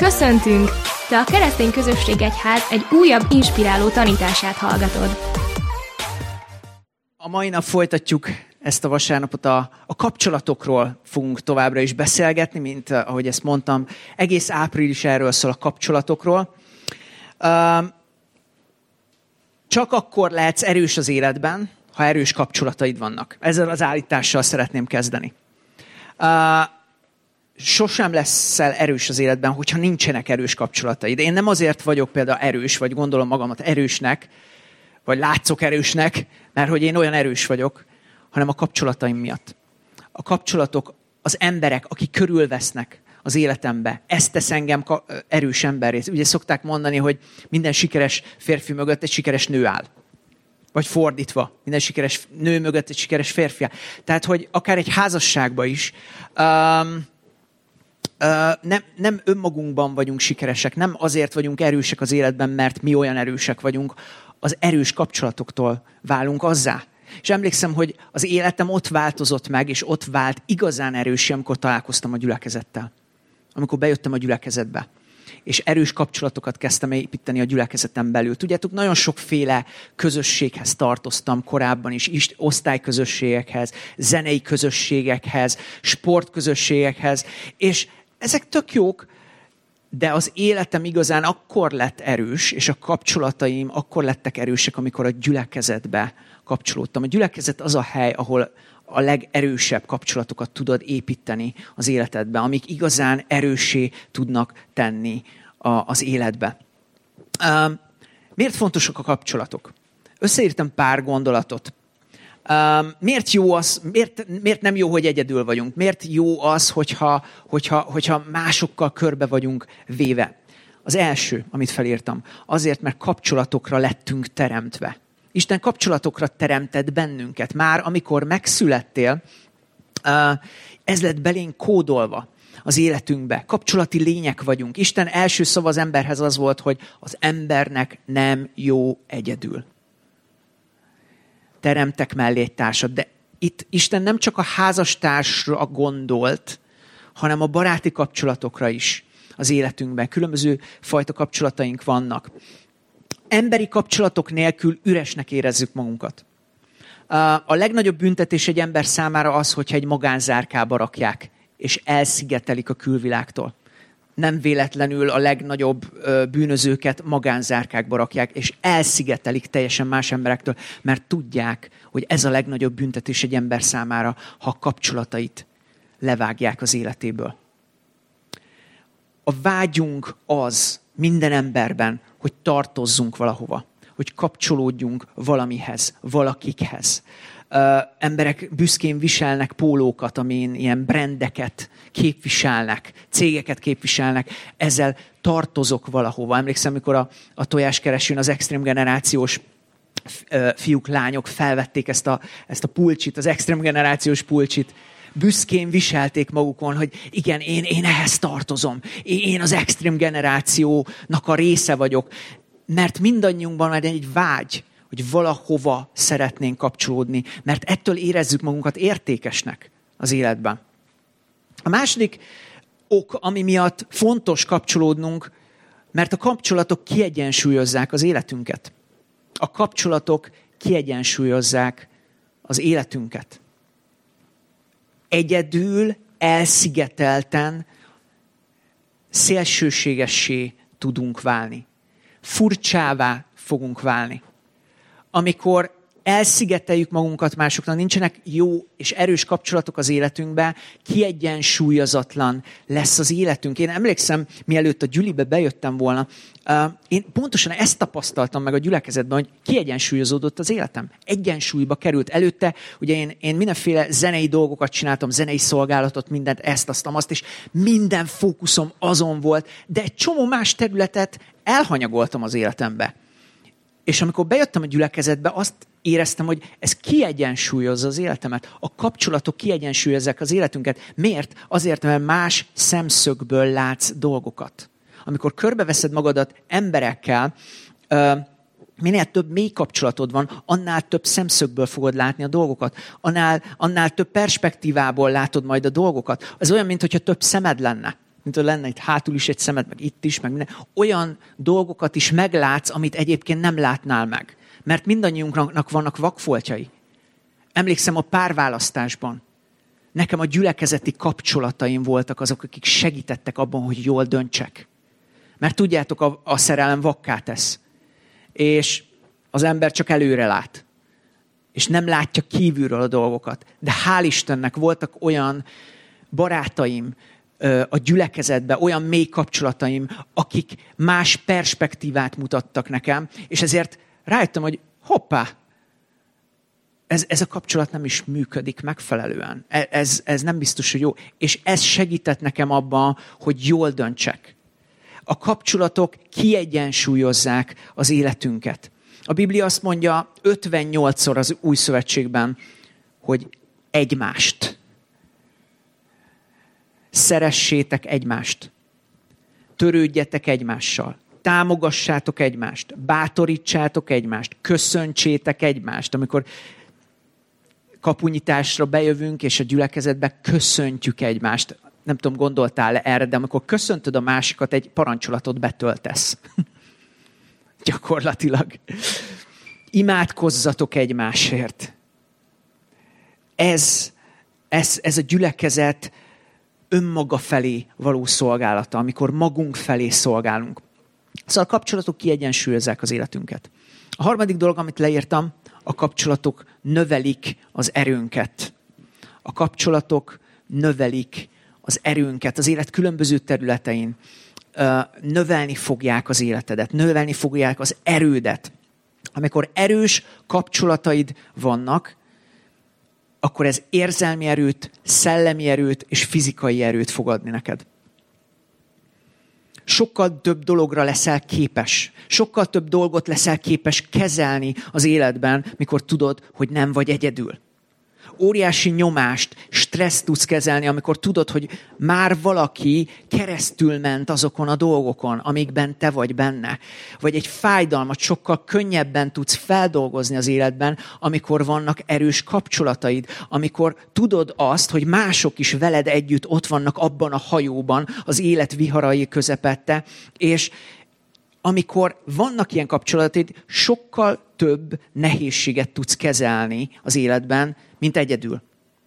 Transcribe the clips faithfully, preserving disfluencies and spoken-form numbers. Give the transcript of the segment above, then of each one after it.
Köszöntünk! Te a Keresztény Közösség Egyház egy újabb inspiráló tanítását hallgatod. A mai nap folytatjuk ezt a vasárnapot, a, a kapcsolatokról fogunk továbbra is beszélgetni, mint ahogy ezt mondtam, egész április erről szól, a kapcsolatokról. Csak akkor lehetsz erős az életben, ha erős kapcsolataid vannak. Ezzel az állítással szeretném kezdeni. Sosem leszel erős az életben, hogyha nincsenek erős kapcsolataid. Én nem azért vagyok például erős, vagy gondolom magamat erősnek, vagy látszok erősnek, mert hogy én olyan erős vagyok, hanem a kapcsolataim miatt. A kapcsolatok, az emberek, akik körülvesznek az életembe, ezt tesz engem erős emberré. Ugye szokták mondani, hogy minden sikeres férfi mögött egy sikeres nő áll. Vagy fordítva, minden sikeres nő mögött egy sikeres férfi áll. Tehát, hogy akár egy házasságban is, um, Uh, nem, nem önmagunkban vagyunk sikeresek, nem azért vagyunk erősek az életben, mert mi olyan erősek vagyunk, az erős kapcsolatoktól válunk azzá. És emlékszem, hogy az életem ott változott meg, és ott vált igazán erős, amikor találkoztam a gyülekezettel. Amikor bejöttem a gyülekezetbe. És erős kapcsolatokat kezdtem építeni a gyülekezetem belül. Tudjátok, nagyon sokféle közösséghez tartoztam korábban is, is osztályközösségekhez, zenei közösségekhez, sportközösségekhez, és ezek tök jók, de az életem igazán akkor lett erős, és a kapcsolataim akkor lettek erősek, amikor a gyülekezetbe kapcsolódtam. A gyülekezet az a hely, ahol a legerősebb kapcsolatokat tudod építeni az életedbe, amik igazán erőssé tudnak tenni a, az életbe. Uh, miért fontosak a kapcsolatok? Összeírtam pár gondolatot. Uh, miért jó az, miért, miért nem jó, hogy egyedül vagyunk? Miért jó az, hogyha, hogyha, hogyha másokkal körbe vagyunk véve? Az első, amit felírtam, azért, mert kapcsolatokra lettünk teremtve. Isten kapcsolatokra teremtett bennünket. Már amikor megszülettél, ez lett belénk kódolva az életünkbe. Kapcsolati lények vagyunk. Isten első szava az emberhez az volt, hogy az embernek nem jó egyedül. Teremtek mellé egy társat. De itt Isten nem csak a házastársra gondolt, hanem a baráti kapcsolatokra is az életünkben. Különböző fajta kapcsolataink vannak. Emberi kapcsolatok nélkül üresnek érezzük magunkat. A legnagyobb büntetés egy ember számára az, hogyha egy magánzárkába rakják, és elszigetelik a külvilágtól. Nem véletlenül a legnagyobb bűnözőket magánzárkákba rakják, és elszigetelik teljesen más emberektől, mert tudják, hogy ez a legnagyobb büntetés egy ember számára, ha a kapcsolatait levágják az életéből. A vágyunk az minden emberben, hogy tartozzunk valahova, hogy kapcsolódjunk valamihez, valakikhez. Uh, emberek büszkén viselnek pólókat, amin ilyen brandeket képviselnek, cégeket képviselnek, ezzel tartozok valahova. Emlékszem, amikor a, a tojáskeresőn az extrém generációs uh, fiúk, lányok felvették ezt a, ezt a pulcsit, az extrém generációs pulcsit, büszkén viselték magukon, hogy igen, én, én ehhez tartozom. Én az extrém generációnak a része vagyok. Mert mindannyiunkban van egy vágy, hogy valahova szeretnénk kapcsolódni, mert ettől érezzük magunkat értékesnek az életben. A második ok, ami miatt fontos kapcsolódnunk, mert a kapcsolatok kiegyensúlyozzák az életünket. A kapcsolatok kiegyensúlyozzák az életünket. Egyedül, elszigetelten, szélsőségessé tudunk válni. Furcsává fogunk válni. Amikor elszigeteljük magunkat másoknak, nincsenek jó és erős kapcsolatok az életünkben, kiegyensúlyozatlan lesz az életünk. Én emlékszem, mielőtt a gyülibe bejöttem volna, én pontosan ezt tapasztaltam meg a gyülekezetben, hogy kiegyensúlyozódott az életem. Egyensúlyba került. Előtte, ugye én, én mindenféle zenei dolgokat csináltam, zenei szolgálatot, mindent, ezt, azt, azt, és minden fókuszom azon volt, de egy csomó más területet elhanyagoltam az életembe. És amikor bejöttem a gyülekezetbe, azt éreztem, hogy ez kiegyensúlyozza az életemet. A kapcsolatok kiegyensúlyozzák az életünket. Miért? Azért, mert más szemszögből látsz dolgokat. Amikor körbeveszed magadat emberekkel, minél több mély kapcsolatod van, annál több szemszögből fogod látni a dolgokat. Annál, annál több perspektívából látod majd a dolgokat. Ez olyan, mintha több szemed lenne. mint hogy lenne itt hátul is egy szemed, meg itt is, meg minden. Olyan dolgokat is meglátsz, amit egyébként nem látnál meg. Mert mindannyiunknak vannak vakfoltjai. Emlékszem a párválasztásban. Nekem a gyülekezeti kapcsolataim voltak azok, akik segítettek abban, hogy jól döntsek. Mert tudjátok, a, a szerelem vakká tesz. És az ember csak előre lát. És nem látja kívülről a dolgokat. De hál' Istennek voltak olyan barátaim a gyülekezetben, olyan mély kapcsolataim, akik más perspektívát mutattak nekem, és ezért rájöttem, hogy hoppá, ez, ez a kapcsolat nem is működik megfelelően. Ez, ez nem biztos, hogy jó. És ez segített nekem abban, hogy jól döntsek. A kapcsolatok kiegyensúlyozzák az életünket. A Biblia azt mondja ötvennyolcszor az Új Szövetségben, hogy egymást. Szeressétek egymást. Törődjetek egymással. Támogassátok egymást. Bátorítsátok egymást. Köszöntsétek egymást. Amikor kapunyításra bejövünk, és a gyülekezetbe köszöntjük egymást. Nem tudom, gondoltál erre, de amikor köszöntöd a másikat, egy parancsolatot betöltesz. Gyakorlatilag. Imádkozzatok egymásért. Ez, ez, ez a gyülekezet önmaga felé való szolgálata, amikor magunk felé szolgálunk. Szóval a kapcsolatok kiegyensúlyozzák az életünket. A harmadik dolog, amit leírtam, a kapcsolatok növelik az erőnket. A kapcsolatok növelik az erőnket az élet különböző területein. Növelni fogják az életedet, növelni fogják az erődet. Amikor erős kapcsolataid vannak, akkor ez érzelmi erőt, szellemi erőt és fizikai erőt fog adni neked. Sokkal több dologra leszel képes. Sokkal több dolgot leszel képes kezelni az életben, mikor tudod, hogy nem vagy egyedül. Óriási nyomást, stresszt tudsz kezelni, amikor tudod, hogy már valaki keresztül ment azokon a dolgokon, amikben te vagy benne. Vagy egy fájdalmat sokkal könnyebben tudsz feldolgozni az életben, amikor vannak erős kapcsolataid, amikor tudod azt, hogy mások is veled együtt ott vannak abban a hajóban, az élet viharai közepette, és amikor vannak ilyen kapcsolataid, sokkal több nehézséget tudsz kezelni az életben, mint egyedül.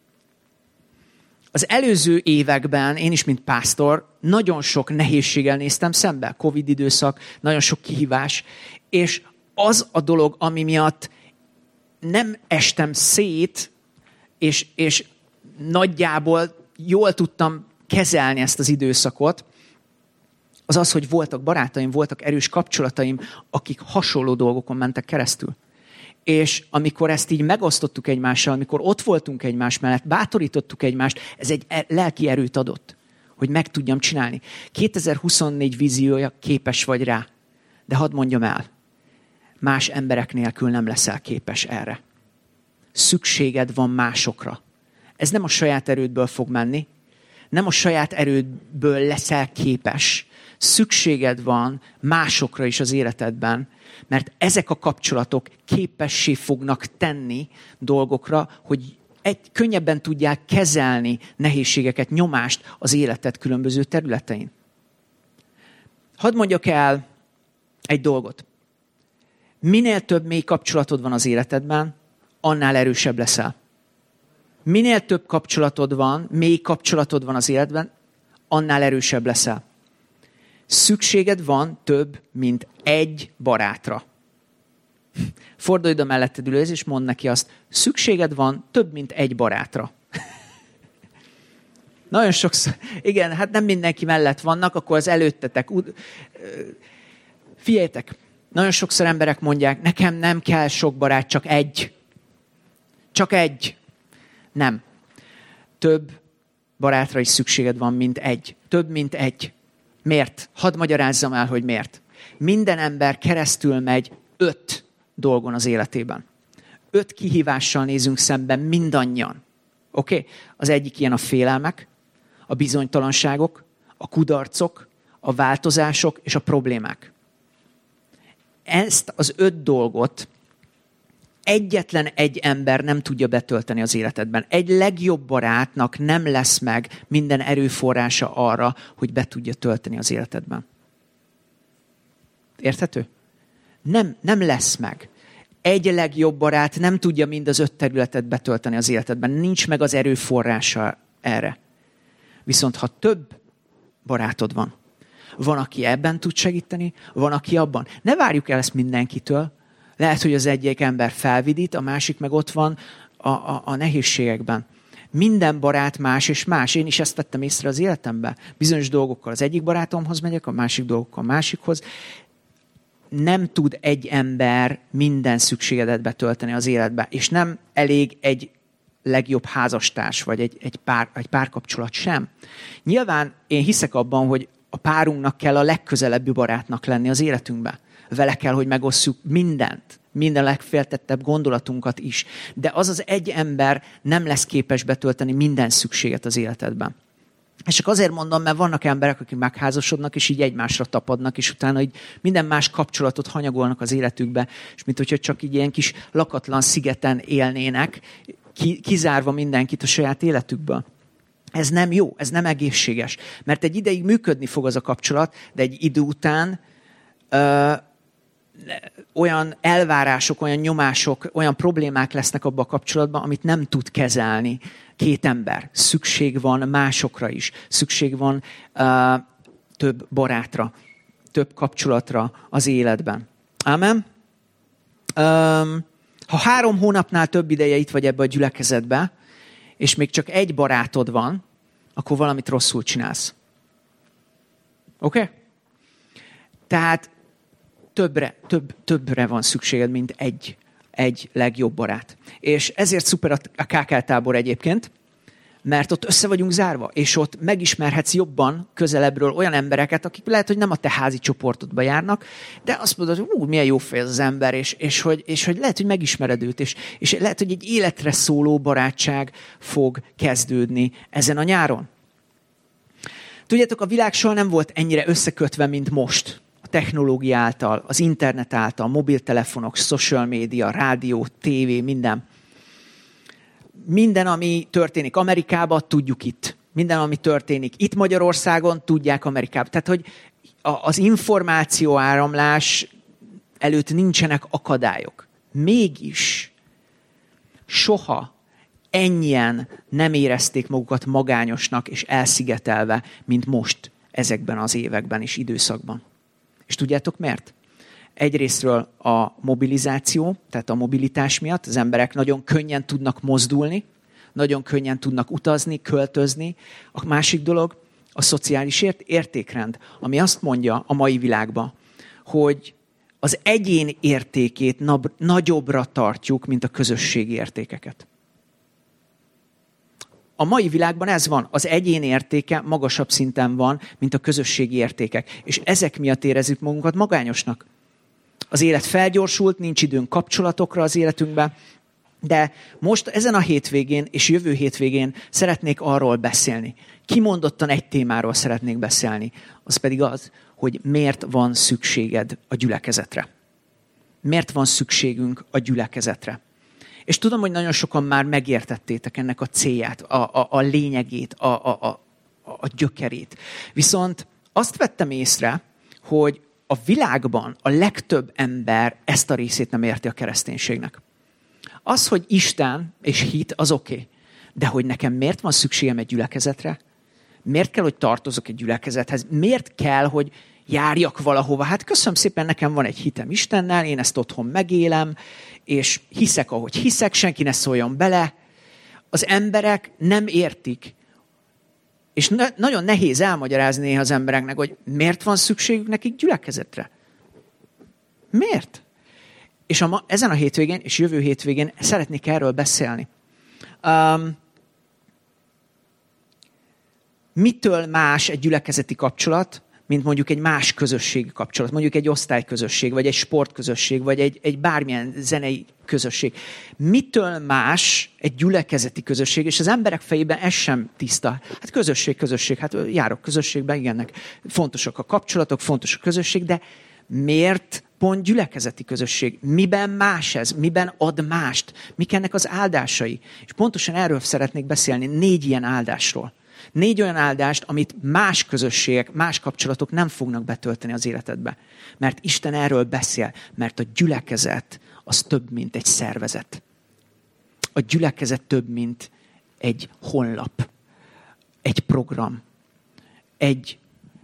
Az előző években, én is, mint pásztor, nagyon sok nehézséggel néztem szembe. Covid időszak, nagyon sok kihívás, és az a dolog, ami miatt nem estem szét, és, és nagyjából jól tudtam kezelni ezt az időszakot, az az, hogy voltak barátaim, voltak erős kapcsolataim, akik hasonló dolgokon mentek keresztül. És amikor ezt így megosztottuk egymással, amikor ott voltunk egymás mellett, bátorítottuk egymást, ez egy lelki erőt adott, hogy meg tudjam csinálni. kétezer-huszonnégy víziója, képes vagy rá. De hadd mondjam el, más emberek nélkül nem leszel képes erre. Szükséged van másokra. Ez nem a saját erődből fog menni, nem a saját erődből leszel képes. Szükséged van másokra is az életedben, mert ezek a kapcsolatok képessé fognak tenni dolgokra, hogy egy, könnyebben tudják kezelni nehézségeket, nyomást az életed különböző területein. Hadd mondjak el egy dolgot. Minél több mély kapcsolatod van az életedben, annál erősebb leszel. Minél több kapcsolatod van, mély kapcsolatod van az életben, annál erősebb leszel. Szükséged van több, mint egy barátra. Fordulj oda melletted ülőhöz, és mondd neki azt, szükséged van több, mint egy barátra. Nagyon sokszor, igen, hát nem mindenki mellett vannak, akkor az előttetek. Figyeljetek, nagyon sokszor emberek mondják, nekem nem kell sok barát, csak egy. Csak egy. Nem. Több barátra is szükséged van, mint egy. Több, mint egy. Miért? Hadd magyarázzam el, hogy miért. Minden ember keresztül megy öt dolgon az életében. Öt kihívással nézünk szemben mindannyian. Oké? Okay? Az egyik ilyen a félelmek, a bizonytalanságok, a kudarcok, a változások és a problémák. Ezt az öt dolgot egyetlen egy ember nem tudja betölteni az életedben. Egy legjobb barátnak nem lesz meg minden erőforrása arra, hogy be tudja tölteni az életedben. Érthető? Nem, nem lesz meg. Egy legjobb barát nem tudja mind az öt területet betölteni az életedben. Nincs meg az erőforrása erre. Viszont ha több barátod van, van, aki ebben tud segíteni, van, aki abban. Ne várjuk el ezt mindenkitől. Lehet, hogy az egyik ember felvidít, a másik meg ott van a, a, a nehézségekben. Minden barát más és más. Én is ezt vettem észre az életemben. Bizonyos dolgokkal az egyik barátomhoz megyek, a másik dolgokkal a másikhoz. Nem tud egy ember minden szükségedet betölteni az életbe, és nem elég egy legjobb házastárs, vagy egy, egy, pár, egy párkapcsolat sem. Nyilván én hiszek abban, hogy a párunknak kell a legközelebbi barátnak lenni az életünkben. Vele kell, hogy megosszuk mindent, minden legféltettebb gondolatunkat is. De az az egy ember nem lesz képes betölteni minden szükséget az életedben. És csak azért mondom, mert vannak emberek, akik megházasodnak, és így egymásra tapadnak, és utána így minden más kapcsolatot hanyagolnak az életükbe, és mint hogyha csak így ilyen kis lakatlan szigeten élnének, kizárva mindenkit a saját életükből. Ez nem jó, ez nem egészséges. Mert egy ideig működni fog az a kapcsolat, de egy idő után ö, olyan elvárások, olyan nyomások, olyan problémák lesznek abban a kapcsolatban, amit nem tud kezelni két ember. Szükség van másokra is. Szükség van ö, több barátra, több kapcsolatra az életben. Amen. Ö, ha három hónapnál több ideje itt vagy ebbe a gyülekezetbe, és még csak egy barátod van, akkor valamit rosszul csinálsz. Oké? Okay? Tehát többre, több, többre van szükséged, mint egy, egy legjobb barát. És ezért szuper a ká ká tábor egyébként, mert ott össze vagyunk zárva, és ott megismerhetsz jobban közelebbről olyan embereket, akik lehet, hogy nem a te házi csoportodba járnak, de azt mondod, hogy ú, milyen jó fej ez az ember, és, és, hogy, és hogy lehet, hogy megismered őt, és, és lehet, hogy egy életre szóló barátság fog kezdődni ezen a nyáron. Tudjátok, a világ soha nem volt ennyire összekötve, mint most. A technológia által, az internet által, mobiltelefonok, social media, rádió, tévé, minden. Minden, ami történik Amerikában, tudjuk itt. Minden, ami történik itt Magyarországon, tudják Amerikában. Tehát, hogy az információ áramlás előtt nincsenek akadályok. Mégis soha ennyien nem érezték magukat magányosnak és elszigetelve, mint most ezekben az években és időszakban. És tudjátok miért? Egyrésztről a mobilizáció, tehát a mobilitás miatt az emberek nagyon könnyen tudnak mozdulni, nagyon könnyen tudnak utazni, költözni. A másik dolog a szociális ért- értékrend, ami azt mondja a mai világban, hogy az egyén értékét nab- nagyobbra tartjuk, mint a közösségi értékeket. A mai világban ez van, az egyén értéke magasabb szinten van, mint a közösségi értékek. És ezek miatt érezzük magunkat magányosnak. Az élet felgyorsult, nincs időnk kapcsolatokra az életünkben, de most ezen a hétvégén és jövő hétvégén szeretnék arról beszélni. Kimondottan egy témáról szeretnék beszélni, az pedig az, hogy miért van szükséged a gyülekezetre. Miért van szükségünk a gyülekezetre. És tudom, hogy nagyon sokan már megértettétek ennek a célját, a, a, a lényegét, a, a, a, a gyökerét. Viszont azt vettem észre, hogy a világban a legtöbb ember ezt a részét nem érti a kereszténységnek. Az, hogy Isten és hit, az oké. Okay. De hogy nekem miért van szükségem egy gyülekezetre? Miért kell, hogy tartozok egy gyülekezethez? Miért kell, hogy járjak valahova? Hát köszönöm szépen, nekem van egy hitem Istennel, én ezt otthon megélem, és hiszek, ahogy hiszek, senki ne szóljon bele. Az emberek nem értik. És ne, nagyon nehéz elmagyarázni néha az embereknek, hogy miért van szükségük nekik gyülekezetre. Miért? És a ma, ezen a hétvégén és jövő hétvégén szeretnék erről beszélni. Um, mitől más egy gyülekezeti kapcsolat, mint mondjuk egy más közösségi kapcsolat, mondjuk egy osztályközösség, vagy egy sportközösség, vagy egy, egy bármilyen zenei közösség. Mitől más egy gyülekezeti közösség, és az emberek fejében ez sem tiszta. Hát közösség, közösség, hát járok közösségben, igennek fontosak a kapcsolatok, fontos a közösség, de Miért pont gyülekezeti közösség? Miben más ez? Miben ad mást? Mik ennek az áldásai? És pontosan erről szeretnék beszélni, négy ilyen áldásról. Négy olyan áldást, amit más közösségek, más kapcsolatok nem fognak betölteni az életedbe. Mert Isten erről beszél, mert a gyülekezet az több, mint egy szervezet. A gyülekezet több, mint egy honlap, egy program, egy,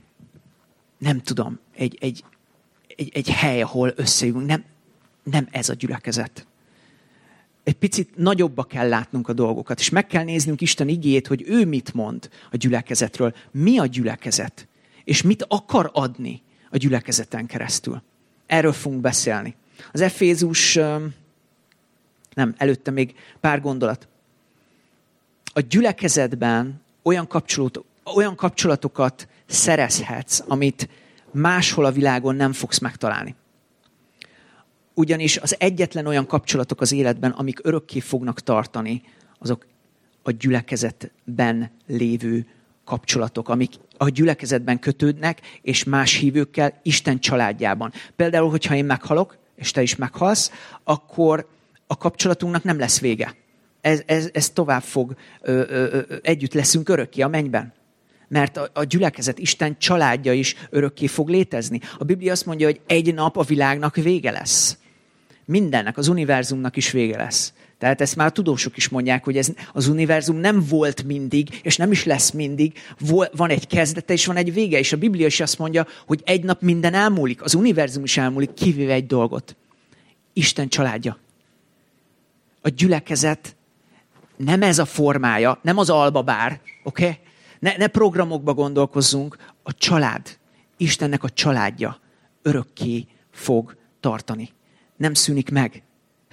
nem tudom, egy, egy, egy, egy hely, ahol összejövünk. Nem, nem ez a gyülekezet. Egy picit nagyobba kell látnunk a dolgokat, és meg kell néznünk Isten igéjét, hogy ő mit mond a gyülekezetről. Mi a gyülekezet? És mit akar adni a gyülekezeten keresztül? Erről fogunk beszélni. Az Efézus, nem, előtte még pár gondolat. A gyülekezetben olyan, kapcsolat, olyan kapcsolatokat szerezhetsz, amit máshol a világon nem fogsz megtalálni. Ugyanis az egyetlen olyan kapcsolatok az életben, amik örökké fognak tartani, azok a gyülekezetben lévő kapcsolatok, amik a gyülekezetben kötődnek, és más hívőkkel, Isten családjában. Például, hogyha én meghalok, és te is meghalsz, akkor a kapcsolatunknak nem lesz vége. Ez, ez, ez tovább fog, ö, ö, ö, együtt leszünk örökké a mennyben. Mert a, a gyülekezet, Isten családja is örökké fog létezni. A Biblia azt mondja, hogy egy nap a világnak vége lesz. Mindennek, az univerzumnak is vége lesz. Tehát ezt már a tudósok is mondják, hogy ez, az univerzum nem volt mindig, és nem is lesz mindig. Van egy kezdete, és van egy vége. És a Biblia is azt mondja, hogy egy nap minden elmúlik. Az univerzum is elmúlik, kivéve egy dolgot. Isten családja. A gyülekezet nem ez a formája, nem az albabár, oké? Okay? Ne, ne programokba gondolkozzunk, a család, Istennek a családja örökké fog tartani. Nem szűnik meg.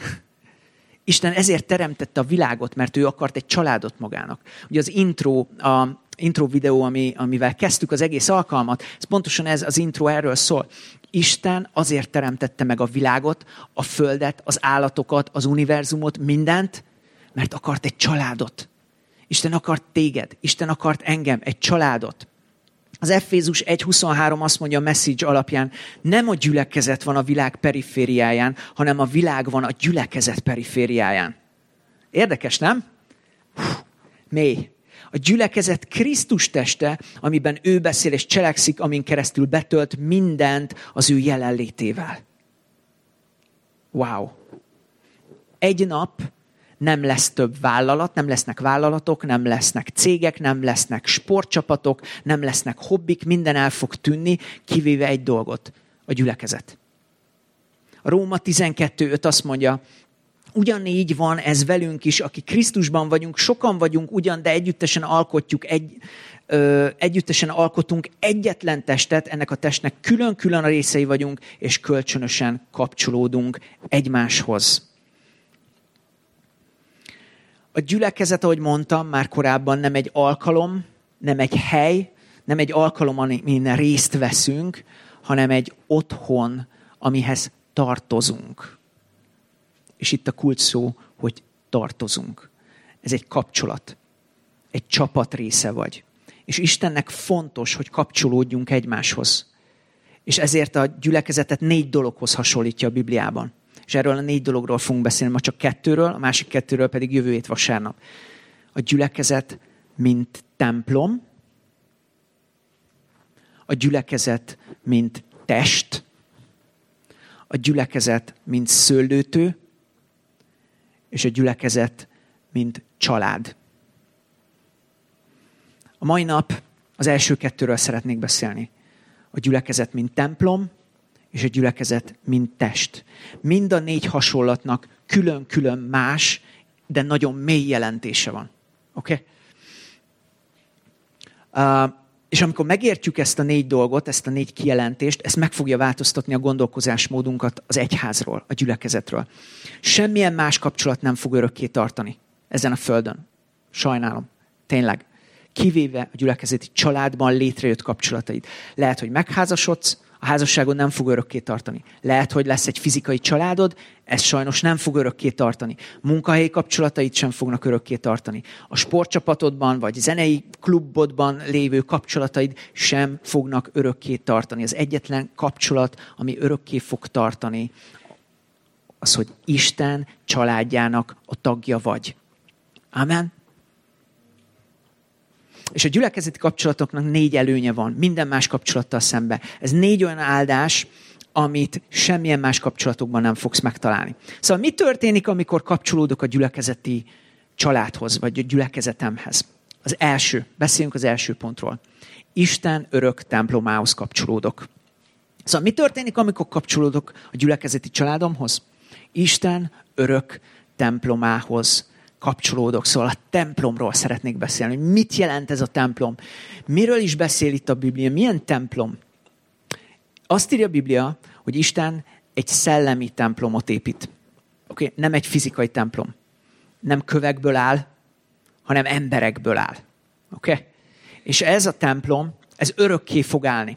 Isten ezért teremtette a világot, mert ő akart egy családot magának. Ugye az intro, a intro videó, ami, amivel kezdtük az egész alkalmat, ez pontosan ez az intro erről szól. Isten azért teremtette meg a világot, a földet, az állatokat, az univerzumot, mindent, mert akart egy családot. Isten akart téged, Isten akart engem, egy családot. Az Efézus egy huszonhárom azt mondja a Message alapján, nem a gyülekezet van a világ perifériáján, hanem a világ van a gyülekezet perifériáján. Érdekes, nem? Hú, mély. A gyülekezet Krisztus teste, amiben ő beszél és cselekszik, amin keresztül betölt mindent az ő jelenlétével. Wow. Egy nap nem lesz több vállalat, nem lesznek vállalatok, nem lesznek cégek, nem lesznek sportcsapatok, nem lesznek hobbik, minden el fog tűnni, kivéve egy dolgot, a gyülekezet. A Róma tizenkettő öt azt mondja, ugyanígy van ez velünk is, akik Krisztusban vagyunk, sokan vagyunk ugyan, de együttesen alkotjuk, egy, ö, együttesen alkotunk egyetlen testet, ennek a testnek külön-külön a részei vagyunk, és kölcsönösen kapcsolódunk egymáshoz. A gyülekezet, ahogy mondtam már korábban, nem egy alkalom, nem egy hely, nem egy alkalom, amin részt veszünk, hanem egy otthon, amihez tartozunk. És itt a kulcs szó, hogy tartozunk. Ez egy kapcsolat. Egy csapat része vagy. És Istennek fontos, hogy kapcsolódjunk egymáshoz. És ezért a gyülekezetet négy dologhoz hasonlítja a Bibliában. És erről a négy dologról fogunk beszélni, ma csak kettőről, a másik kettőről pedig jövő hét vasárnap. A gyülekezet, mint templom, a gyülekezet, mint test, a gyülekezet, mint szőlőtő, és a gyülekezet, mint család. A mai nap az első kettőről szeretnék beszélni. A gyülekezet, mint templom, és a gyülekezet, mint test. Mind a négy hasonlatnak külön-külön más, de nagyon mély jelentése van. Oké? Okay? Uh, és amikor megértjük ezt a négy dolgot, ezt a négy kijelentést, ez meg fogja változtatni a gondolkozásmódunkat az egyházról, a gyülekezetről. Semmilyen más kapcsolat nem fog örökké tartani ezen a földön. Sajnálom. Tényleg. Kivéve a gyülekezeti családban létrejött kapcsolataid. Lehet, hogy megházasodsz, a házasságod nem fog örökké tartani. Lehet, hogy lesz egy fizikai családod, ez sajnos nem fog örökké tartani. Munkahelyi kapcsolataid sem fognak örökké tartani. A sportcsapatodban vagy zenei klubodban lévő kapcsolataid sem fognak örökké tartani. Az egyetlen kapcsolat, ami örökké fog tartani, az, hogy Isten családjának a tagja vagy. Amen. És a gyülekezeti kapcsolatoknak négy előnye van, minden más kapcsolattal szemben. Ez négy olyan áldás, amit semmilyen más kapcsolatokban nem fogsz megtalálni. Szóval mi történik, amikor kapcsolódok a gyülekezeti családhoz, vagy a gyülekezetemhez? Az első, beszéljünk az első pontról. Isten örök templomához kapcsolódok. Szóval mi történik, amikor kapcsolódok a gyülekezeti családomhoz? Isten örök templomához kapcsolódok. Szóval a templomról szeretnék beszélni. Mit jelent ez a templom? Miről is beszél itt a Biblia? Milyen templom? Azt írja a Biblia, hogy Isten egy szellemi templomot épít. Okay? Nem egy fizikai templom. Nem kövekből áll, hanem emberekből áll. Okay? És ez a templom, ez örökké fog állni.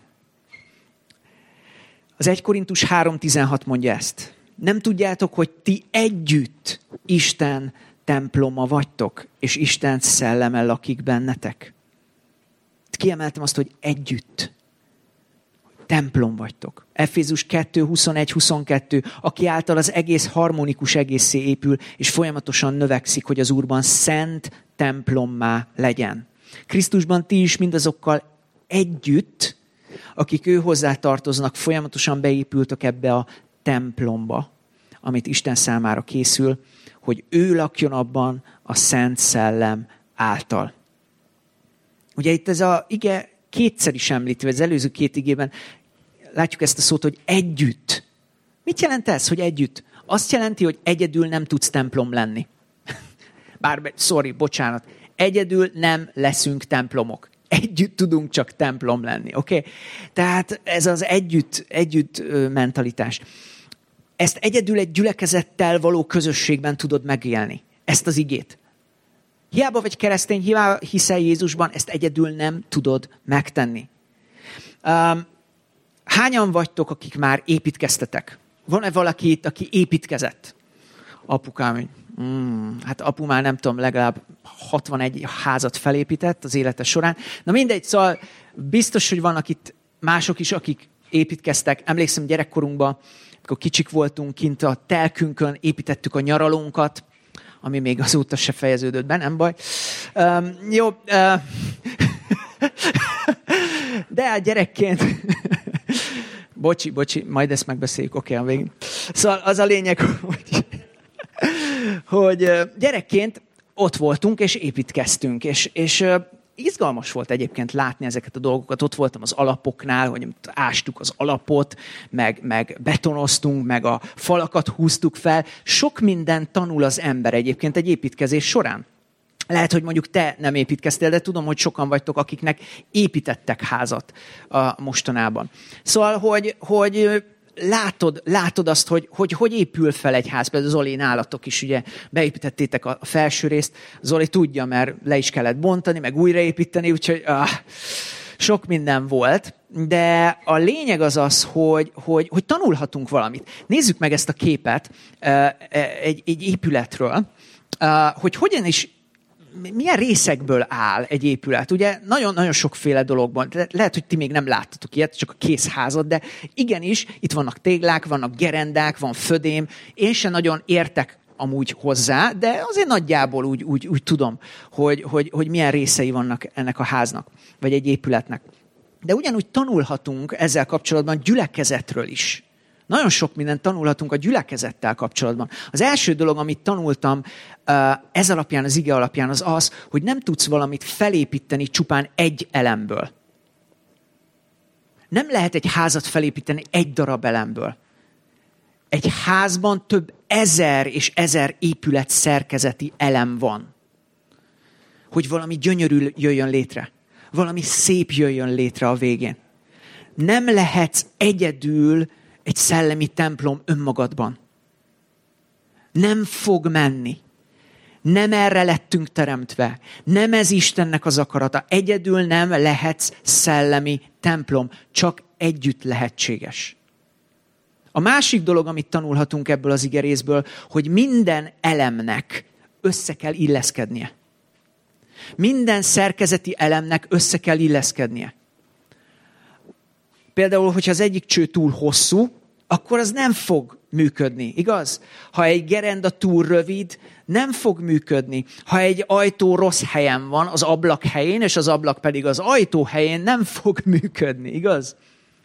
Az egy Korintus három tizenhat mondja ezt. Nem tudjátok, hogy ti együtt Isten temploma vagytok, és Isten szelleme lakik bennetek? Kiemeltem azt, hogy együtt. Templom vagytok. Efézus kettő huszonegy huszonkettő, aki által az egész harmonikus egészé épül, és folyamatosan növekszik, hogy az Úrban szent templommá legyen. Krisztusban ti is mindazokkal együtt, akik ő hozzá tartoznak, folyamatosan beépültök ebbe a templomba, amit Isten számára készül, hogy ő lakjon abban a Szent Szellem által. Ugye itt ez a ige kétszer is említve, az előző két igében látjuk ezt a szót, hogy együtt. Mit jelent ez, hogy együtt? Azt jelenti, hogy egyedül nem tudsz templom lenni. Bár, sorry, bocsánat. Egyedül nem leszünk templomok. Együtt tudunk csak templom lenni, oké? Okay? Tehát ez az együtt, együtt mentalitás. Ezt egyedül egy gyülekezettel való közösségben tudod megélni. Ezt az igét. Hiába vagy keresztény, hiába hiszel Jézusban, ezt egyedül nem tudod megtenni. Um, hányan vagytok, akik már építkeztetek? Van-e valaki itt, aki építkezett? Apukám, mm, hát apu már nem tudom, legalább hatvanegy házat felépített az élete során. Na mindegy, szóval biztos, hogy vannak itt mások is, akik építkeztek. Emlékszem gyerekkorunkban, amikor kicsik voltunk, kint a telkünkön építettük a nyaralónkat, ami még azóta se fejeződött be, nem baj. Um, jó, uh, de hát gyerekként, bocsi, bocsi, majd ezt megbeszéljük, oké, okay, a végén. Szóval az a lényeg, hogy, hogy gyerekként ott voltunk, és építkeztünk, és, és izgalmas volt egyébként látni ezeket a dolgokat. Ott voltam az alapoknál, hogy ástuk az alapot, meg, meg betonoztunk, meg a falakat húztuk fel. Sok mindent tanul az ember egyébként egy építkezés során. Lehet, hogy mondjuk te nem építkeztél, de tudom, hogy sokan vagytok, akiknek építettek házat a mostanában. Szóval, hogy, hogy látod, látod azt, hogy, hogy hogy épül fel egy ház. Például Zoli, nálatok is ugye beépítettétek a felső részt. Zoli tudja, mert le is kellett bontani, meg újraépíteni, úgyhogy ah, sok minden volt. De a lényeg az az, hogy, hogy, hogy tanulhatunk valamit. Nézzük meg ezt a képet egy, egy épületről, hogy hogyan is, milyen részekből áll egy épület. Ugye nagyon-nagyon sokféle dologban. Lehet, hogy ti még nem láttatok ilyet, csak a készházat, de igenis, itt vannak téglák, vannak gerendák, van födém. Én sem nagyon értek amúgy hozzá, de azért nagyjából úgy, úgy, úgy tudom, hogy, hogy, hogy milyen részei vannak ennek a háznak, vagy egy épületnek. De ugyanúgy tanulhatunk ezzel kapcsolatban gyülekezetről is. Nagyon sok mindent tanulhatunk a gyülekezettel kapcsolatban. Az első dolog, amit tanultam ez alapján, az ige alapján, az az, hogy nem tudsz valamit felépíteni csupán egy elemből. Nem lehet egy házat felépíteni egy darab elemből. Egy házban több ezer és ezer épület szerkezeti elem van. Hogy valami gyönyörű jöjjön létre. Valami szép jöjjön létre a végén. Nem lehetsz egyedül egy szellemi templom önmagadban. Nem fog menni. Nem erre lettünk teremtve. Nem ez Istennek az akarata. Egyedül nem lehetsz szellemi templom. Csak együtt lehetséges. A másik dolog, amit tanulhatunk ebből az igerészből, hogy minden elemnek össze kell illeszkednie. Minden szerkezeti elemnek össze kell illeszkednie. Például, hogyha az egyik cső túl hosszú, akkor az nem fog működni, igaz? Ha egy gerenda túl rövid, nem fog működni. Ha egy ajtó rossz helyen van, az ablak helyén, és az ablak pedig az ajtó helyén, nem fog működni, igaz?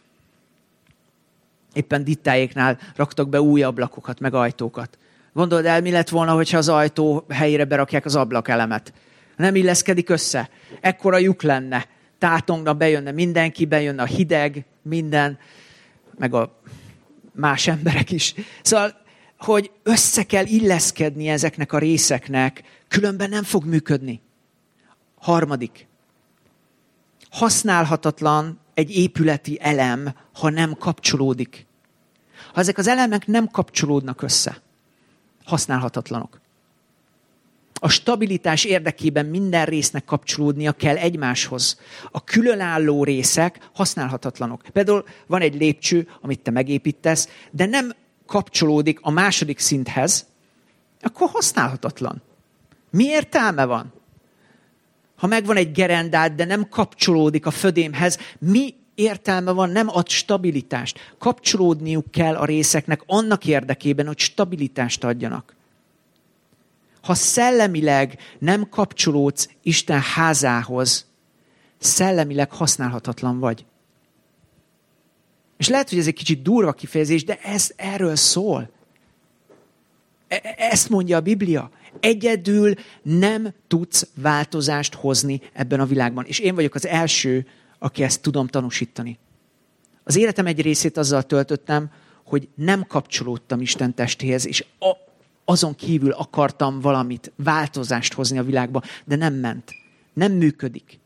Éppen Dittáéknál raktak be új ablakokat, meg ajtókat. Gondold el, mi lett volna, hogyha az ajtó helyére berakják az ablakelemet. Nem illeszkedik össze. Ekkora lyuk lenne. Tátongna, bejönne mindenki, bejönne a hideg, minden, meg a más emberek is. Szóval, hogy össze kell illeszkedni ezeknek a részeknek, különben nem fog működni. Harmadik. Használhatatlan egy épületi elem, ha nem kapcsolódik. Ha ezek az elemek nem kapcsolódnak össze, használhatatlanok. A stabilitás érdekében minden résznek kapcsolódnia kell egymáshoz. A különálló részek használhatatlanok. Például van egy lépcső, amit te megépítesz, de nem kapcsolódik a második szinthez, akkor használhatatlan. Mi értelme van? Ha megvan egy gerendád, de nem kapcsolódik a födémhez, mi értelme van? Nem ad stabilitást. Kapcsolódniuk kell a részeknek annak érdekében, hogy stabilitást adjanak. Ha szellemileg nem kapcsolódsz Isten házához, szellemileg használhatatlan vagy. És lehet, hogy ez egy kicsit durva kifejezés, de ez erről szól. E- ezt mondja a Biblia. Egyedül nem tudsz változást hozni ebben a világban. És én vagyok az első, aki ezt tudom tanúsítani. Az életem egy részét azzal töltöttem, hogy nem kapcsolódtam Isten testéhez, és a, azon kívül akartam valamit, változást hozni a világba, de nem ment. Nem működik.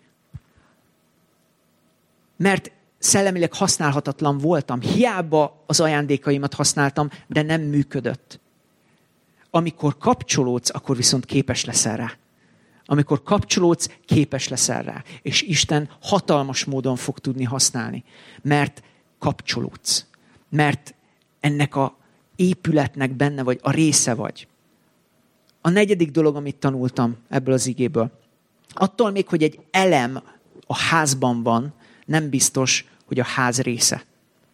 Mert szellemileg használhatatlan voltam. Hiába az ajándékaimat használtam, de nem működött. Amikor kapcsolódsz, akkor viszont képes leszel rá. Amikor kapcsolódsz, képes leszel rá. És Isten hatalmas módon fog tudni használni. Mert kapcsolódsz. Mert ennek a épületnek benne vagy, a része vagy. A negyedik dolog, amit tanultam ebből az igéből. Attól még, hogy egy elem a házban van, nem biztos, hogy a ház része.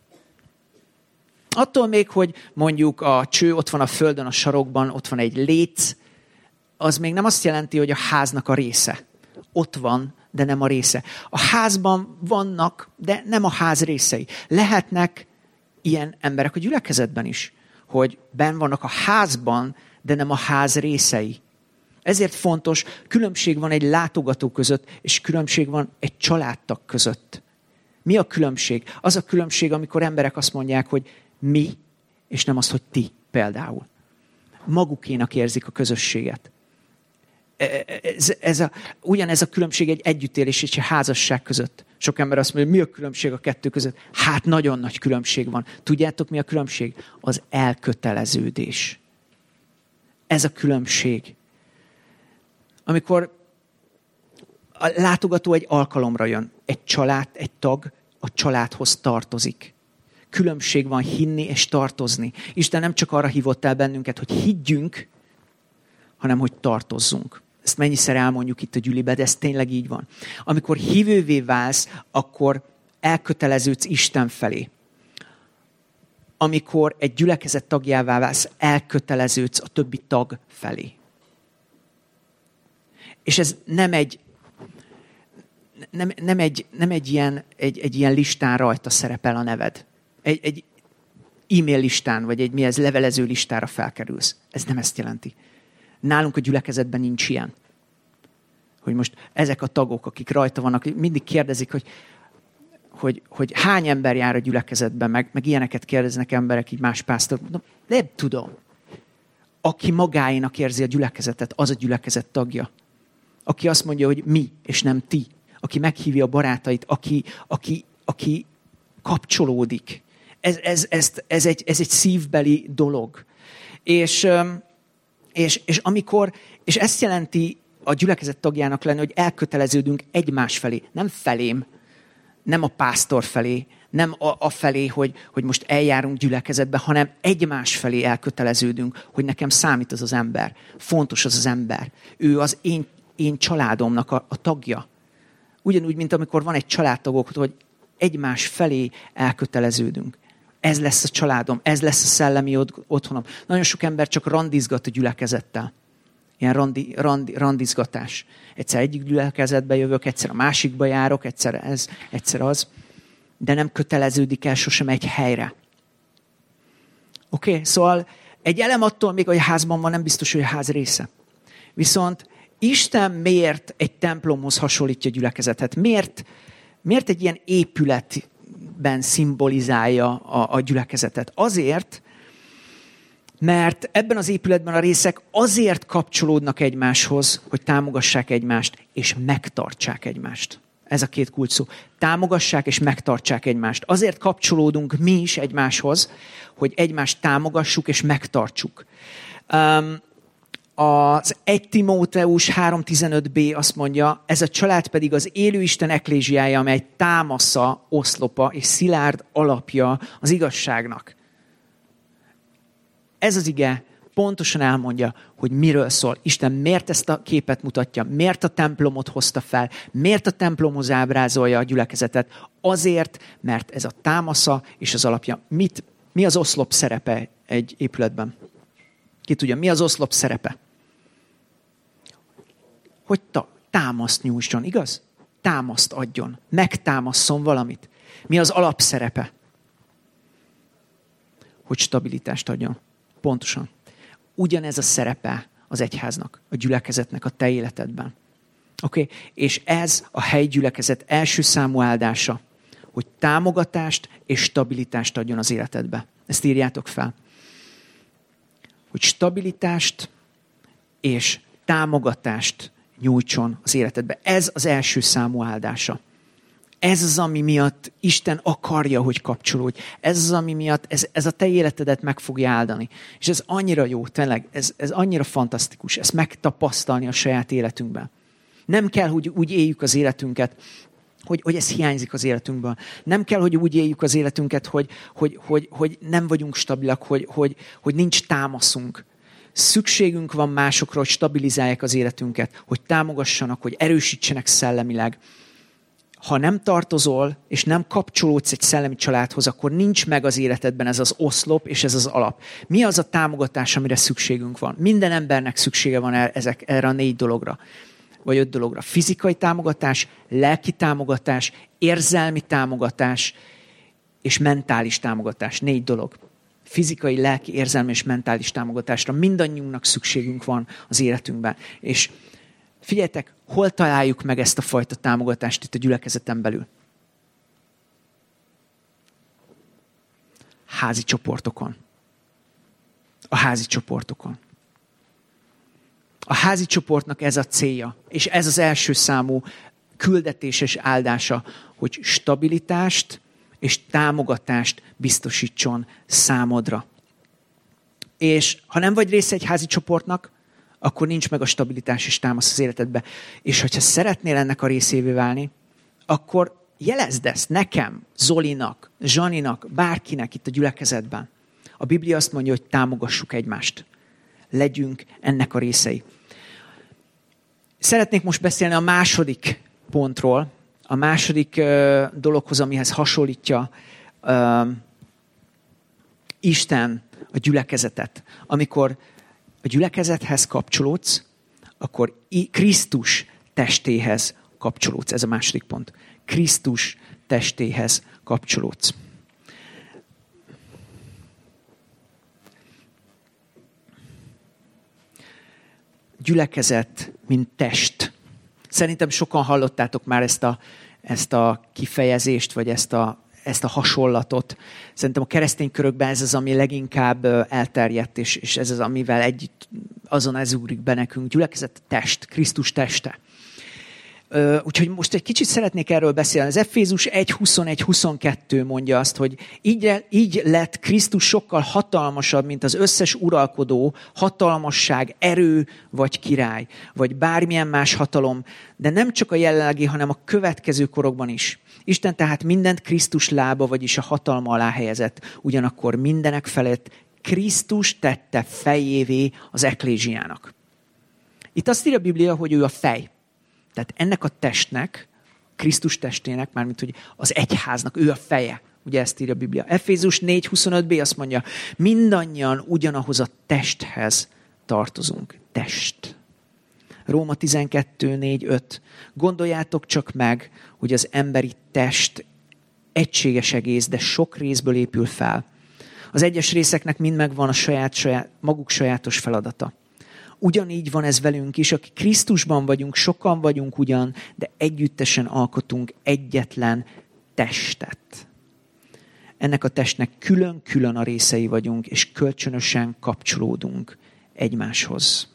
Attól még, hogy mondjuk a cső ott van a földön, a sarokban, ott van egy léc, az még nem azt jelenti, hogy a háznak a része. Ott van, de nem a része. A házban vannak, de nem a ház részei. Lehetnek ilyen emberek a gyülekezetben is, hogy benn vannak a házban, de nem a ház részei. Ezért fontos, különbség van egy látogató között, és különbség van egy családtag között. Mi a különbség? Az a különbség, amikor emberek azt mondják, hogy mi, és nem azt, hogy ti például. Magukénak érzik a közösséget. Ez, ez a, ugyanez a különbség egy együttélés és egy házasság között. Sok ember azt mondja, mi a különbség a kettő között? Hát nagyon nagy különbség van. Tudjátok, mi a különbség? Az elköteleződés. Ez a különbség. Amikor a látogató egy alkalomra jön, egy család, egy tag a családhoz tartozik. Különbség van hinni és tartozni. Isten nem csak arra hívott el bennünket, hogy higgyünk, hanem hogy tartozzunk. Ezt mennyiszer elmondjuk itt a gyülibe, de ez tényleg így van. Amikor hívővé válsz, akkor elköteleződsz Isten felé. Amikor egy gyülekezet tagjává válsz, elköteleződsz a többi tag felé. És ez nem egy, nem, nem egy, nem egy, ilyen, egy, egy ilyen listán rajta szerepel a neved. Egy, egy e-mail listán, vagy egy mi ez, levelező listára felkerülsz. Ez nem ezt jelenti. Nálunk a gyülekezetben nincs ilyen. Hogy most ezek a tagok, akik rajta vannak, mindig kérdezik, hogy, hogy, hogy hány ember jár a gyülekezetben, meg, meg ilyeneket kérdeznek emberek, így más pásztorok. No, nem tudom. Aki magáénak érzi a gyülekezetet, az a gyülekezet tagja. Aki azt mondja, hogy mi, és nem ti. Aki meghívja a barátait, aki, aki, aki kapcsolódik. Ez, ez, ez, ez, egy, ez egy szívbeli dolog. És, és, és, amikor, és ezt jelenti a gyülekezet tagjának lenni, hogy elköteleződünk egymás felé. Nem felém, nem a pásztor felé, nem a, a felé, hogy, hogy most eljárunk gyülekezetbe, hanem egymás felé elköteleződünk, hogy nekem számít az az ember. Fontos az az ember. Ő az én, én családomnak a, a tagja. Ugyanúgy, mint amikor van egy családtagok, hogy egymás felé elköteleződünk. Ez lesz a családom, ez lesz a szellemi otthonom. Nagyon sok ember csak randizgat a gyülekezettel. Ilyen randi, randi, randizgatás. Egyszer egyik gyülekezetbe jövök, egyszer a másikba járok, egyszer ez, egyszer az. De nem köteleződik el sosem egy helyre. Oké, okay? Szóval egy elem attól még, hogy a házban van, nem biztos, hogy a ház része. Viszont Isten miért egy templomhoz hasonlítja a gyülekezetet? Miért, miért egy ilyen épületben szimbolizálja a, a gyülekezetet? Azért, mert ebben az épületben a részek azért kapcsolódnak egymáshoz, hogy támogassák egymást, és megtartsák egymást. Ez a két kulcs szó. Támogassák és megtartsák egymást. Azért kapcsolódunk mi is egymáshoz, hogy egymást támogassuk és megtartsuk. Um, az egy Timóteus három tizenöt b azt mondja, ez a család pedig az élő Isten eklézsiája, amely támasza, oszlopa és szilárd alapja az igazságnak. Ez az ige pontosan elmondja, hogy miről szól. Isten miért ezt a képet mutatja, miért a templomot hozta fel, miért a templomhoz ábrázolja a gyülekezetet. Azért, mert ez a támasza és az alapja. Mit, mi az oszlop szerepe egy épületben? Ki tudja, mi az oszlop szerepe? Hogy ta, támaszt nyújtson, igaz? Támaszt adjon, megtámasszon valamit. Mi az alapszerepe? Hogy stabilitást adjon. Pontosan. Ugyanez a szerepe az egyháznak, a gyülekezetnek a te életedben. Oké? Okay? És ez a helyi gyülekezet első számú áldása, hogy támogatást és stabilitást adjon az életedbe. Ezt írjátok fel. Hogy stabilitást és támogatást nyújtson az életedbe. Ez az első számú áldása. Ez az, ami miatt Isten akarja, hogy kapcsolódj. Ez az, ami miatt ez, ez a te életedet meg fogja áldani. És ez annyira jó, tényleg, ez, ez annyira fantasztikus, ezt megtapasztalni a saját életünkben. Nem kell, hogy úgy éljük az életünket, hogy, hogy ez hiányzik az életünkből. Nem kell, hogy úgy éljük az életünket, hogy, hogy, hogy, hogy nem vagyunk stabilak, hogy, hogy, hogy nincs támaszunk. Szükségünk van másokra, hogy stabilizálják az életünket, hogy támogassanak, hogy erősítsenek szellemileg. Ha nem tartozol, és nem kapcsolódsz egy szellemi családhoz, akkor nincs meg az életedben ez az oszlop és ez az alap. Mi az a támogatás, amire szükségünk van? Minden embernek szüksége van ezek, erre a négy dologra, vagy öt dologra. Fizikai támogatás, lelki támogatás, érzelmi támogatás és mentális támogatás. Négy dolog. Fizikai, lelki, érzelmi és mentális támogatásra mindannyiunknak szükségünk van az életünkben. És figyeljetek, hol találjuk meg ezt a fajta támogatást itt a gyülekezeten belül? Házi csoportokon. A házi csoportokon. A házi csoportnak ez a célja, és ez az első számú küldetéses áldása, hogy stabilitást és támogatást biztosítson számodra. És ha nem vagy része egy házi csoportnak, akkor nincs meg a stabilitás és támasz az életedbe. És hogyha szeretnél ennek a részévé válni, akkor jelezd ezt nekem, Zolinak, Zsaninak, bárkinek itt a gyülekezetben. A Biblia azt mondja, hogy támogassuk egymást. Legyünk ennek a részei. Szeretnék most beszélni a második pontról, a második uh, dologhoz, amihez hasonlítja uh, Isten a gyülekezetet. Amikor a gyülekezethez kapcsolódsz, akkor Krisztus testéhez kapcsolódsz. Ez a második pont. Krisztus testéhez kapcsolódsz. Gyülekezet, mint test. Szerintem sokan hallottátok már ezt a, ezt a kifejezést, vagy ezt a, ezt a hasonlatot. Szerintem a keresztény körökben ez az, ami leginkább elterjedt, és, és ez az, amivel együtt azon ez ugrik be nekünk. Gyülekezet test, Krisztus teste. Úgyhogy most egy kicsit szeretnék erről beszélni. Az Efézus egy huszonegy huszonkettő mondja azt, hogy így, így lett Krisztus sokkal hatalmasabb, mint az összes uralkodó, hatalmasság, erő vagy király, vagy bármilyen más hatalom, de nem csak a jelenlegi, hanem a következő korokban is. Isten tehát mindent Krisztus lába, vagyis a hatalma alá helyezett, ugyanakkor mindenek felett Krisztus tette fejévé az eklézsiának. Itt azt írja a Biblia, hogy ő a fej. Tehát ennek a testnek, Krisztus testének, mármint hogy az egyháznak, ő a feje. Ugye ezt írja a Biblia. Efézus négy huszonöt b azt mondja, mindannyian ugyanahoz a testhez tartozunk. Test. Róma tizenkettő négy öt. Gondoljátok csak meg, hogy az emberi test egységes egész, de sok részből épül fel. Az egyes részeknek mind megvan a saját, saját, maguk sajátos feladata. Ugyanígy van ez velünk is, akik Krisztusban vagyunk, sokan vagyunk ugyan, de együttesen alkotunk egyetlen testet. Ennek a testnek külön-külön a részei vagyunk, és kölcsönösen kapcsolódunk egymáshoz.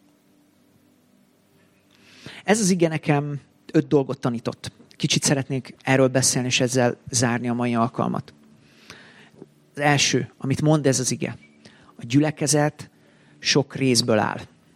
Ez az ige nekem öt dolgot tanított. Kicsit szeretnék erről beszélni, és ezzel zárni a mai alkalmat. Az első, amit mond ez az ige. A gyülekezet sok részből áll.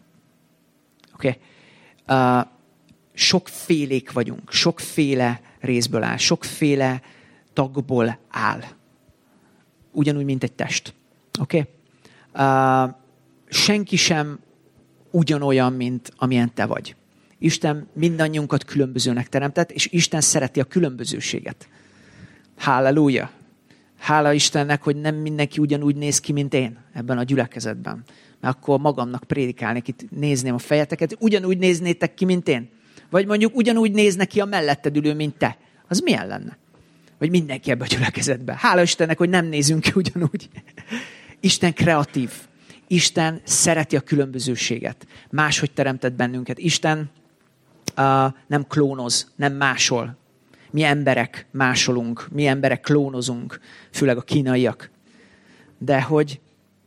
Oké? Okay? Uh, sokfélék vagyunk, sokféle részből áll, sokféle tagból áll. Ugyanúgy, mint egy test. Oké? Okay? Uh, senki sem ugyanolyan, mint amilyen te vagy. Isten mindannyiunkat különbözőnek teremtett, és Isten szereti a különbözőséget. Halleluja! Hála Istennek, hogy nem mindenki ugyanúgy néz ki, mint én ebben a gyülekezetben. Mert akkor magamnak prédikálnék, itt nézném a fejeteket, ugyanúgy néznétek ki, mint én. Vagy mondjuk ugyanúgy néznek ki a melletted ülő, mint te. Az milyen lenne? Vagy mindenki ebben a gyülekezetben. Hála Istennek, hogy nem nézünk ki ugyanúgy. Isten kreatív. Isten szereti a különbözőséget. Máshogy teremtett bennünket. Isten uh, nem klónoz, nem másol. Mi emberek másolunk, mi emberek klónozunk, főleg a kínaiak. De hogy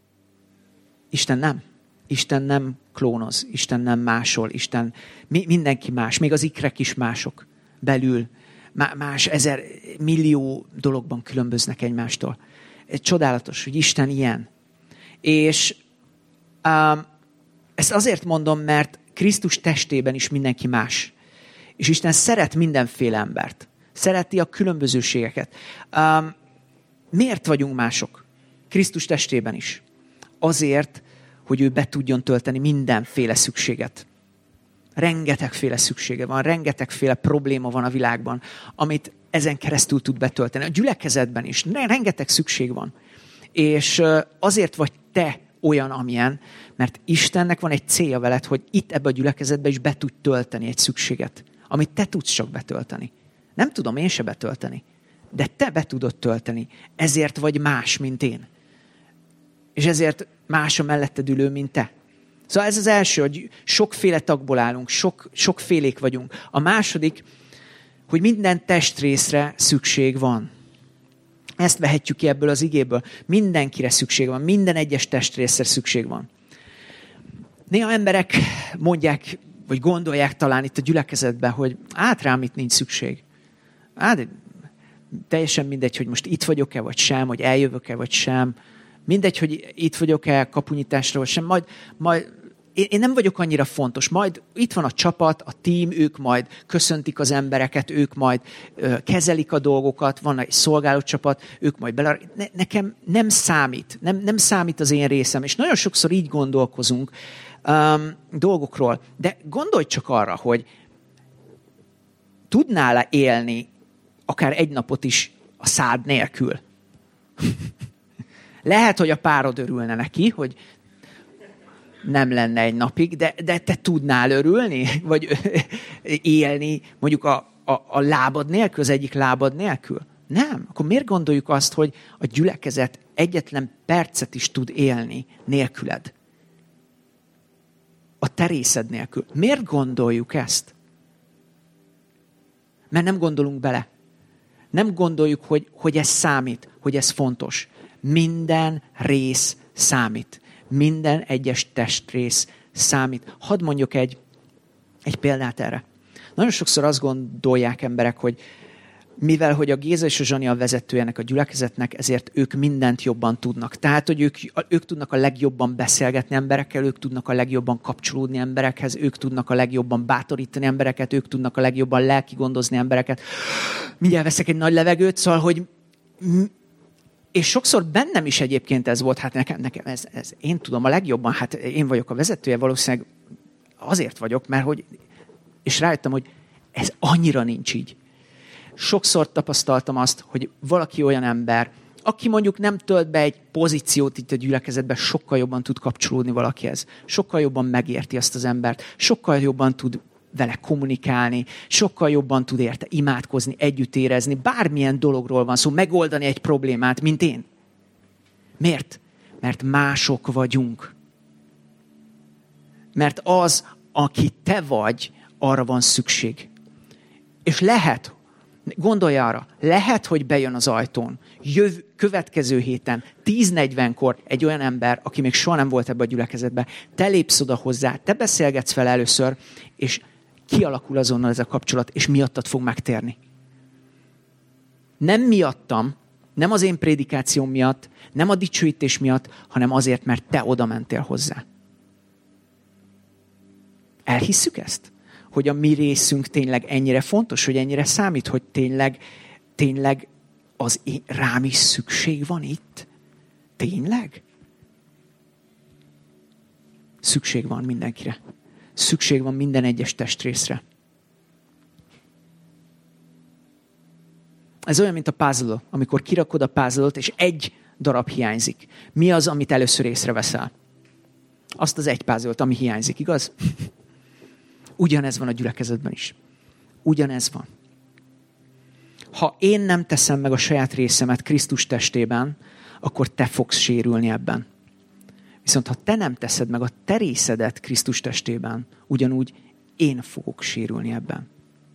Isten nem. Isten nem klónoz, Isten nem másol, Isten, mi, mindenki más, még az ikrek is mások belül. Más ezer millió dologban különböznek egymástól. Csodálatos, hogy Isten ilyen. És um, ezt azért mondom, mert Krisztus testében is mindenki más. És Isten szeret mindenféle embert. Szereti a különbözőségeket. Um, miért vagyunk mások? Krisztus testében is. Azért, hogy ő be tudjon tölteni mindenféle szükséget. Rengetegféle szüksége van, rengetegféle probléma van a világban, amit ezen keresztül tud betölteni. A gyülekezetben is rengeteg szükség van. És azért vagy te olyan, amilyen, mert Istennek van egy célja veled, hogy itt ebbe a gyülekezetbe is be tud tölteni egy szükséget, amit te tudsz csak betölteni. Nem tudom én se betölteni, de te be tudod tölteni. Ezért vagy más, mint én. És ezért más a melletted ülő, mint te. Szóval ez az első, hogy sokféle tagból állunk, sok, sokfélék vagyunk. A második, hogy minden testrészre szükség van. Ezt vehetjük ki ebből az igéből. Mindenkire szükség van, minden egyes testrészre szükség van. Néha emberek mondják, vagy gondolják talán itt a gyülekezetben, hogy át rám itt nincs szükség. Hát, teljesen mindegy, hogy most itt vagyok-e, vagy sem, hogy eljövök-e, vagy sem. Mindegy, hogy itt vagyok-e kapunyításra, vagy sem. Majd, majd én, én nem vagyok annyira fontos. Majd itt van a csapat, a tím, ők majd köszöntik az embereket, ők majd ö, kezelik a dolgokat, van egy szolgálócsapat, ők majd bele... Ne, nekem nem számít, nem, nem számít az én részem. És nagyon sokszor így gondolkozunk um, dolgokról. De gondolj csak arra, hogy tudnál-e élni akár egy napot is a szád nélkül? Lehet, hogy a párod örülne neki, hogy nem lenne egy napig, de, de te tudnál örülni? Vagy élni mondjuk a, a, a lábad nélkül, az egyik lábad nélkül? Nem. Akkor miért gondoljuk azt, hogy a gyülekezet egyetlen percet is tud élni nélküled? A te részed nélkül. Miért gondoljuk ezt? Mert nem gondolunk bele. Nem gondoljuk, hogy, hogy ez számít, hogy ez fontos. Minden rész számít. Minden egyes testrész számít. Hadd mondjuk egy, egy példát erre. Nagyon sokszor azt gondolják emberek, hogy mivel hogy a Géza és a Zsani a vezetője ennek a gyülekezetnek, ezért ők mindent jobban tudnak. Tehát, hogy ők, ők tudnak a legjobban beszélgetni emberekkel, ők tudnak a legjobban kapcsolódni emberekhez, ők tudnak a legjobban bátorítani embereket, ők tudnak a legjobban lelkigondozni embereket. Mindjárt veszek egy nagy levegőt, szóval, hogy... És sokszor bennem is egyébként ez volt, hát nekem, nekem ez, ez, én tudom a legjobban, hát én vagyok a vezetője, valószínűleg azért vagyok, mert hogy... És rájöttem, hogy ez annyira nincs így. Sokszor tapasztaltam azt, hogy valaki olyan ember, aki mondjuk nem tölt be egy pozíciót itt a gyülekezetben, sokkal jobban tud kapcsolódni valakihez. Sokkal jobban megérti azt az embert, sokkal jobban tud vele kommunikálni, sokkal jobban tud érte imádkozni, együtt érezni, bármilyen dologról van szó, megoldani egy problémát, mint én. Miért? Mert mások vagyunk. Mert az, aki te vagy, arra van szükség. És lehet, gondolj arra, lehet, hogy bejön az ajtón, jöv, következő héten, tíz negyvenkor egy olyan ember, aki még soha nem volt ebbe a gyülekezetben, te lépsz oda hozzá, te beszélgetsz vele először, és kialakul azonnal ez a kapcsolat, és miattad fog megtérni. Nem miattam, nem az én prédikációm miatt, nem a dicsőítés miatt, hanem azért, mert te oda mentél hozzá. Elhisszük ezt? Hogy a mi részünk tényleg ennyire fontos, hogy ennyire számít, hogy tényleg, tényleg az én, rám is szükség van itt? Tényleg? Szükség van mindenkire. Szükség van minden egyes testrészre. Ez olyan, mint a puzzle, amikor kirakod a puzzle-ot, és egy darab hiányzik. Mi az, amit először észreveszel? Azt az egy puzzle-t, ami hiányzik, igaz? Ugyanez van a gyülekezetben is. Ugyanez van. Ha én nem teszem meg a saját részemet Krisztus testében, akkor te fogsz sérülni ebben. Viszont ha te nem teszed meg a te részedet Krisztus testében, ugyanúgy én fogok sérülni ebben.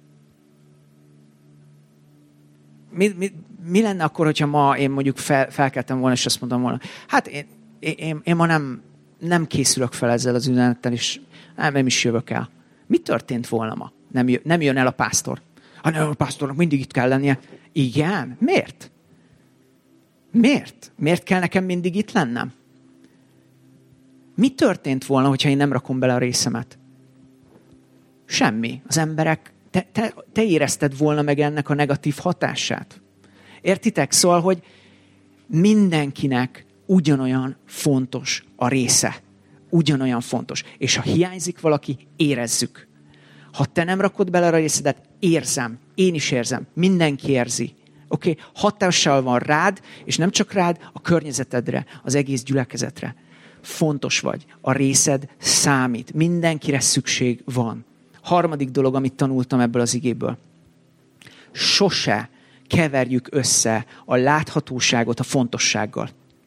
Mi, mi, mi lenne akkor, hogyha ma én mondjuk fel, felkeltem volna, és azt mondom volna, hát én, én, én ma nem, nem készülök fel ezzel az üzenettel, és nem, nem is jövök el. Mi történt volna ma? Nem, jö, nem jön el a pásztor. hanem a pásztornak mindig itt kell lennie. Igen? Miért? Miért? Miért kell nekem mindig itt lennem? Mi történt volna, hogyha én nem rakom bele a részemet? Semmi. Az emberek, te, te, te érezted volna meg ennek a negatív hatását. Értitek? Szóval, hogy mindenkinek ugyanolyan fontos a része. Ugyanolyan fontos. És ha hiányzik valaki, érezzük. Ha te nem rakod bele a részedet, érzem. Én is érzem. Mindenki érzi. Oké? Okay? Hatással van rád, és nem csak rád, a környezetedre, az egész gyülekezetre. Fontos vagy. A részed számít. Mindenkire szükség van. Harmadik dolog, amit tanultam ebből az igéből. Sose keverjük össze a láthatóságot a fontossággal.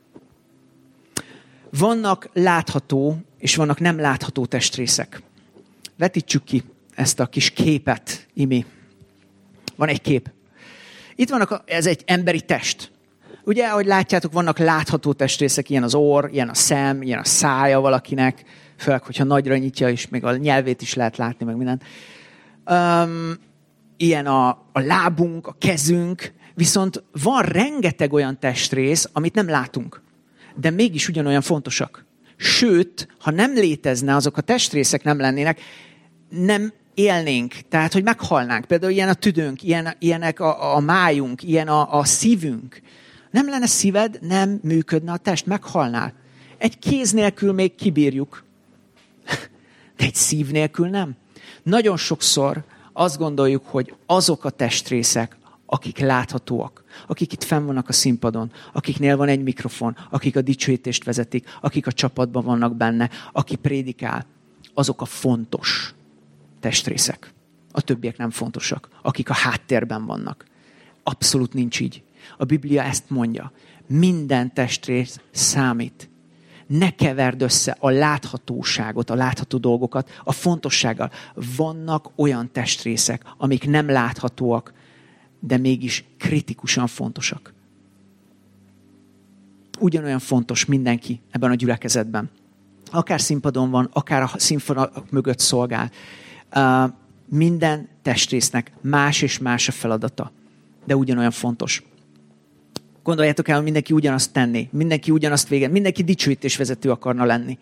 Vannak látható, és vannak nem látható testrészek. Vetítsük ki ezt a kis képet, Imi. Van egy kép. Itt vannak, ez egy emberi test. Ugye, ahogy látjátok, vannak látható testrészek, ilyen az orr, ilyen a szem, ilyen a szája valakinek, főleg, hogyha nagyra nyitja, és még a nyelvét is lehet látni, meg mindent. Um, ilyen a, a lábunk, a kezünk, viszont van rengeteg olyan testrész, amit nem látunk, de mégis ugyanolyan fontosak. Sőt, ha nem létezne, azok a testrészek nem lennének, nem élnénk, tehát, hogy meghalnánk. Például ilyen a tüdőnk, ilyen, ilyenek a, a májunk, ilyen a, a szívünk. Nem lenne szíved, nem működne a test, meghalnál. Egy kéz nélkül még kibírjuk, de egy szív nélkül nem. Nagyon sokszor azt gondoljuk, hogy azok a testrészek, akik láthatóak, akik itt fenn vannak a színpadon, akiknél van egy mikrofon, akik a dicsőítést vezetik, akik a csapatban vannak benne, aki prédikál, azok a fontos testrészek. A többiek nem fontosak, akik a háttérben vannak. Abszolút nincs így. A Biblia ezt mondja. Minden testrész számít. Ne keverd össze a láthatóságot, a látható dolgokat a fontossággal. Vannak olyan testrészek, amik nem láthatóak, de mégis kritikusan fontosak. Ugyanolyan fontos mindenki ebben a gyülekezetben. Akár színpadon van, akár a színfalak mögött szolgál. Minden testrésznek más és más a feladata, de ugyanolyan fontos. Gondoljátok el, hogy mindenki ugyanazt tenné, mindenki ugyanazt végez, mindenki dicsőítésvezető akarna lenni.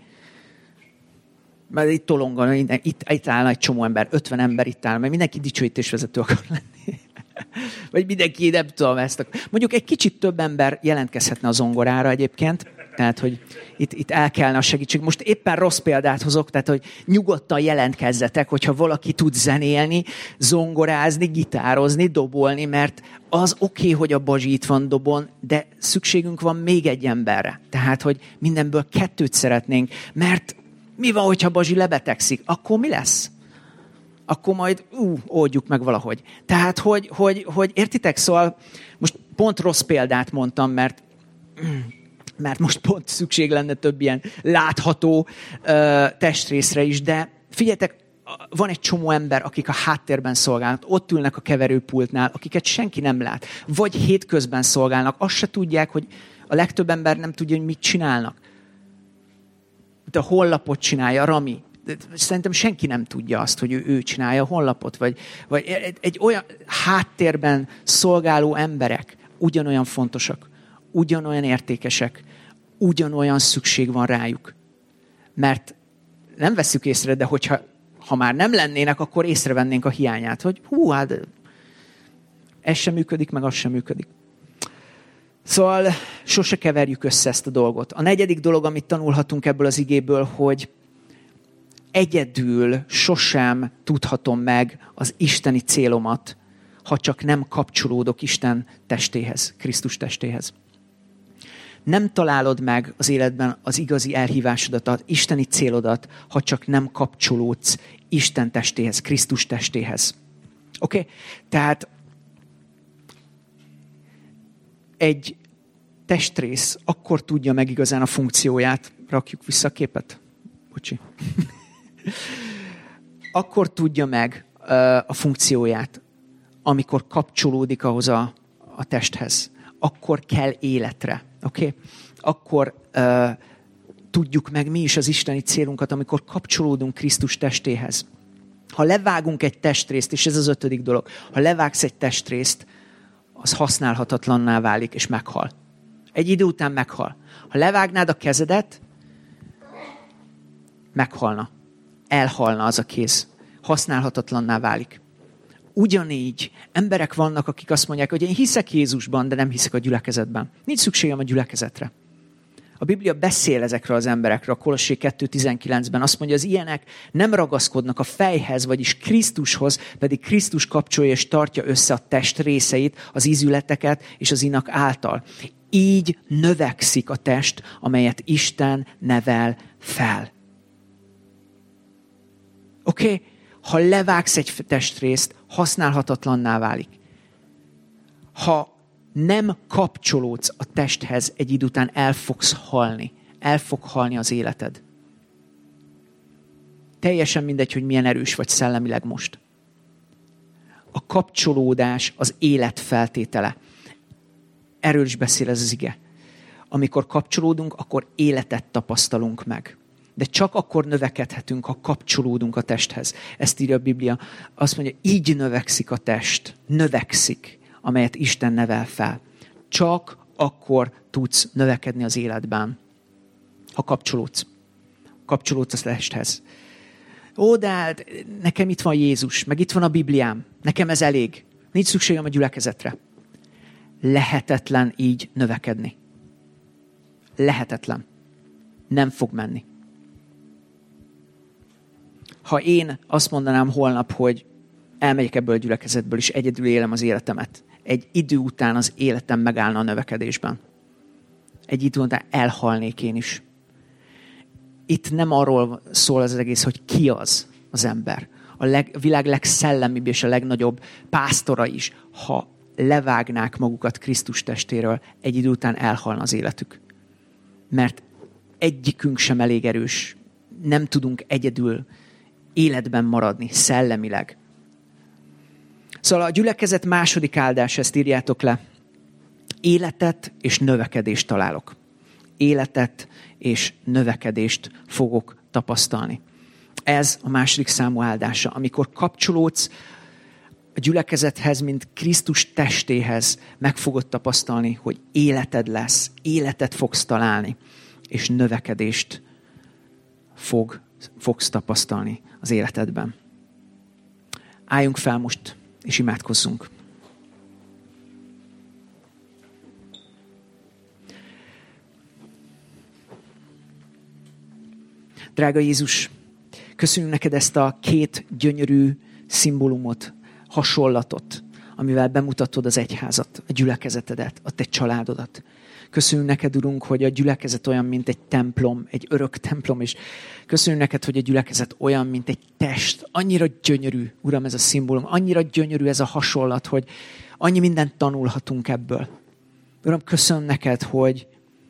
Mert itt tolongana, itt, itt állna egy csomó ember, ötven ember itt áll, mert mindenki dicsőítésvezető akar lenni. Vagy mindenki, nem tudom ezt. Akar. Mondjuk egy kicsit több ember jelentkezhetne a zongorára egyébként, tehát, hogy itt, itt el kellene a segítség. Most éppen rossz példát hozok, tehát, hogy nyugodtan jelentkezzetek, hogyha valaki tud zenélni, zongorázni, gitározni, dobolni, mert az oké, okay, hogy a Bazsi itt van dobon, de szükségünk van még egy emberre. Tehát, hogy mindenből kettőt szeretnénk, mert mi van, hogyha Bazsi lebetegszik? Akkor mi lesz? Akkor majd ú, oldjuk meg valahogy. Tehát, hogy, hogy, hogy értitek, szóval most pont rossz példát mondtam, mert, mert most pont szükség lenne több ilyen látható uh, testrészre is, de figyeljetek, van egy csomó ember, akik a háttérben szolgálnak, ott ülnek a keverőpultnál, akiket senki nem lát, vagy hétközben szolgálnak, azt se tudják, hogy a legtöbb ember nem tudja, hogy mit csinálnak. De a honlapot csinálja, a Rami. Szerintem senki nem tudja azt, hogy ő, ő csinálja a honlapot, vagy, vagy egy, egy olyan háttérben szolgáló emberek ugyanolyan fontosak, ugyanolyan értékesek, ugyanolyan szükség van rájuk. Mert nem vesszük észre, de hogyha ha már nem lennének, akkor észrevennénk a hiányát, hogy hú, hát ez sem működik, meg az sem működik. Szóval sose keverjük össze ezt a dolgot. A negyedik dolog, amit tanulhatunk ebből az igéből, hogy egyedül sosem tudhatom meg az isteni célomat, ha csak nem kapcsolódok Isten testéhez, Krisztus testéhez. Nem találod meg az életben az igazi elhívásodat, az isteni célodat, ha csak nem kapcsolódsz Isten testéhez, Krisztus testéhez. Oké? Okay? Tehát egy testrész akkor tudja meg igazán a funkcióját. Rakjuk vissza a képet. Bocsi. Akkor tudja meg uh, a funkcióját, amikor kapcsolódik ahhoz a, a testhez. Akkor kell életre. Oké? Okay? Akkor uh, tudjuk meg mi is az isteni célunkat, amikor kapcsolódunk Krisztus testéhez. Ha levágunk egy testrészt, és ez az ötödik dolog, ha levágsz egy testrészt, az használhatatlanná válik, és meghal. Egy idő után meghal. Ha levágnád a kezedet, meghalna. Elhalna az a kéz. Használhatatlanná válik. Ugyanígy emberek vannak, akik azt mondják, hogy én hiszek Jézusban, de nem hiszek a gyülekezetben. Nincs szükségem a gyülekezetre. A Biblia beszél ezekről az emberekről, a Kolossé kettő tizenkilencben. Azt mondja, az ilyenek nem ragaszkodnak a fejhez, vagyis Krisztushoz, pedig Krisztus kapcsolja és tartja össze a test részeit, az ízületeket és az inak által. Így növekszik a test, amelyet Isten nevel fel. Oké? Okay? Ha levágsz egy testrészt, használhatatlanná válik. Ha nem kapcsolódsz a testhez, egy idő után el fogsz halni. El fog halni az életed. Teljesen mindegy, hogy milyen erős vagy szellemileg most. A kapcsolódás az élet feltétele. Erről is beszél ez az ige. Amikor kapcsolódunk, akkor életet tapasztalunk meg. De csak akkor növekedhetünk, ha kapcsolódunk a testhez. Ezt írja a Biblia. Azt mondja, így növekszik a test. Növekszik, amelyet Isten nevel fel. Csak akkor tudsz növekedni az életben, ha kapcsolódsz. Kapcsolódsz a testhez. Ó, de hát nekem itt van Jézus, meg itt van a Bibliám. Nekem ez elég. Nincs szükségem a gyülekezetre. Lehetetlen így növekedni. Lehetetlen. Nem fog menni. Ha én azt mondanám holnap, hogy elmegyek ebből a gyülekezetből, és egyedül élem az életemet, egy idő után az életem megállna a növekedésben. Egy idő után elhalnék én is. Itt nem arról szól az egész, hogy ki az az ember. A, leg, a világ legszellemibb és a legnagyobb pásztora is, ha levágnák magukat Krisztus testéről, egy idő után elhalna az életük. Mert egyikünk sem elég erős. Nem tudunk egyedül életben maradni, szellemileg. Szóval a gyülekezet második áldás, ezt írjátok le. Életet és növekedést találok. Életet és növekedést fogok tapasztalni. Ez a második számú áldása, amikor kapcsolódsz a gyülekezethez, mint Krisztus testéhez, meg fogod tapasztalni, hogy életed lesz, életet fogsz találni, és növekedést fog, fogsz tapasztalni az életedben. Álljunk fel most, és imádkozzunk. Drága Jézus, köszönjük neked ezt a két gyönyörű szimbólumot, hasonlatot, amivel bemutatod az egyházat, a gyülekezetedet, a te családodat. Köszönjük neked, Urunk, hogy a gyülekezet olyan, mint egy templom, egy örök templom, és köszönjük neked, hogy a gyülekezet olyan, mint egy test. Annyira gyönyörű, Uram, ez a szimbólum, annyira gyönyörű ez a hasonlat, hogy annyi mindent tanulhatunk ebből. Uram, köszönöm neked, hogy,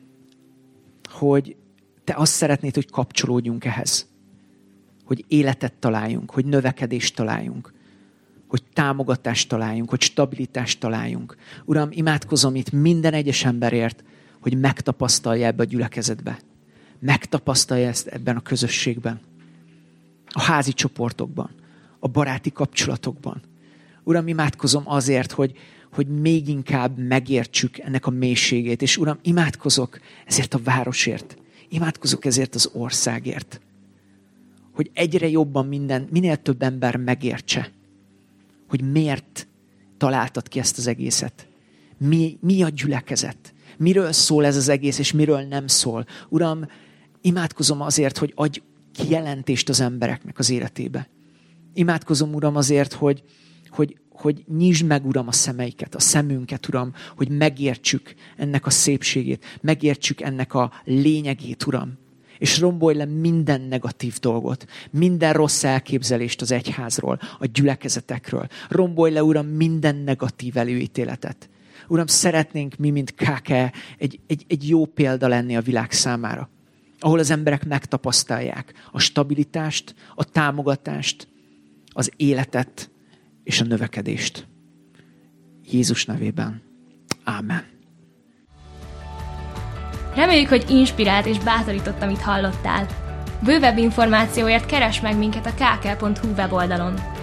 hogy te azt szeretnéd, hogy kapcsolódjunk ehhez. Hogy életet találjunk, hogy növekedést találjunk, hogy támogatást találjunk, hogy stabilitást találjunk. Uram, imádkozom itt minden egyes emberért, hogy megtapasztalja ebbe a gyülekezetbe. Megtapasztalja ezt ebben a közösségben. A házi csoportokban, a baráti kapcsolatokban. Uram, imádkozom azért, hogy, hogy még inkább megértsük ennek a mélységét. És Uram, imádkozok ezért a városért. Imádkozok ezért az országért. Hogy egyre jobban minden, minél több ember megértse, hogy miért találtad ki ezt az egészet. Mi, mi a gyülekezet? Miről szól ez az egész, és miről nem szól? Uram, imádkozom azért, hogy adj kijelentést az embereknek az életébe. Imádkozom, Uram, azért, hogy, hogy, hogy nyisd meg, Uram, a szemeiket, a szemünket, Uram, hogy megértsük ennek a szépségét, megértsük ennek a lényegét, Uram. És rombolj le minden negatív dolgot, minden rossz elképzelést az egyházról, a gyülekezetekről. Rombolj le, Uram, minden negatív előítéletet. Uram, szeretnénk mi, mint ká ká e, egy, egy, egy jó példa lenni a világ számára, ahol az emberek megtapasztalják a stabilitást, a támogatást, az életet és a növekedést. Jézus nevében. Ámen. Reméljük, hogy inspirált és bátorított, amit hallottál. Bővebb információért keresd meg minket a ká ká pont hú weboldalon.